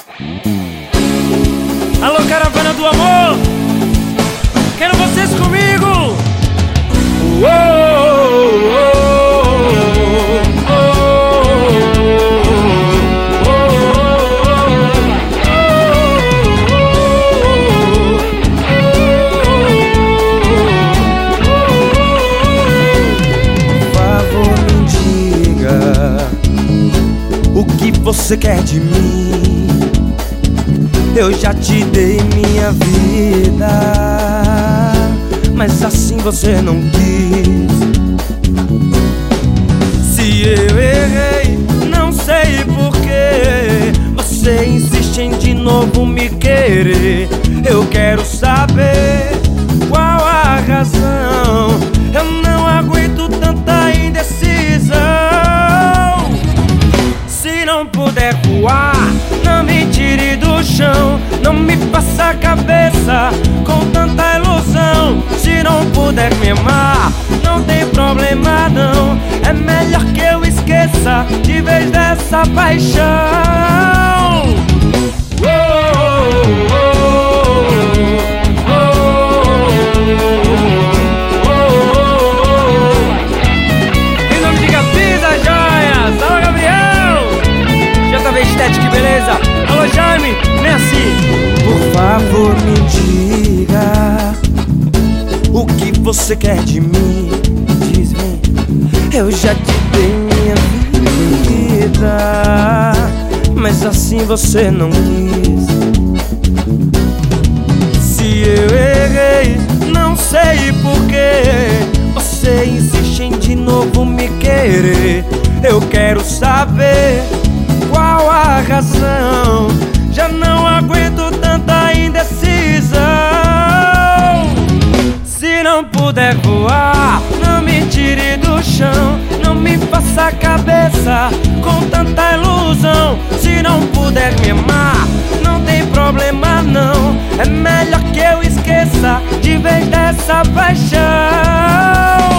Alô, caravana do amor, quero vocês comigo. Por favor, me diga o que você quer de mim. Eu já te dei minha vida, mas assim você não quis. Se eu errei, não sei porquê, você insiste em de novo me querer. Eu quero saber qual a razão. Eu não aguento tanta indecisão. Se não puder voar, não me tire do chão. Não me faça a cabeça com tanta ilusão. Se não puder me amar, não tem problema não. É melhor que eu esqueça de vez dessa paixão. Em nome de Capisa Joias, alô Gabriel, JV Estética, que beleza. Alô Jaime, merci. Por favor, me diga o que você quer de mim. Diz-me, eu já te dei minha vida, mas assim você não quis. Se eu errei, não sei porquê, você insiste em de novo me querer. Eu quero saber qual a razão. Já não aguento tanta indecisão. Se não puder voar, não me tire do chão. Não me faça a cabeça com tanta ilusão. Se não puder me amar, não tem problema não. É melhor que eu esqueça de vez dessa paixão.